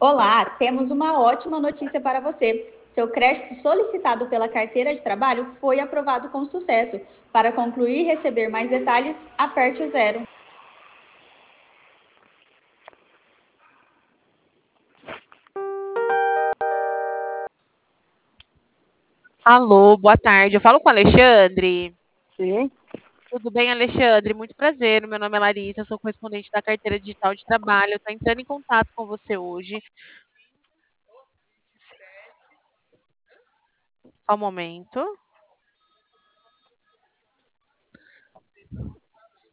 Olá, temos uma ótima notícia para você. Seu crédito solicitado pela carteira de trabalho foi aprovado com sucesso. Para concluir e receber mais detalhes, aperte o zero. Alô, boa tarde. Eu falo com o Alexandre. Sim, Tudo bem, Alexandre? Muito prazer. Meu nome é Larissa, eu sou correspondente da carteira digital de trabalho. Estou entrando em contato com você hoje. Só um momento.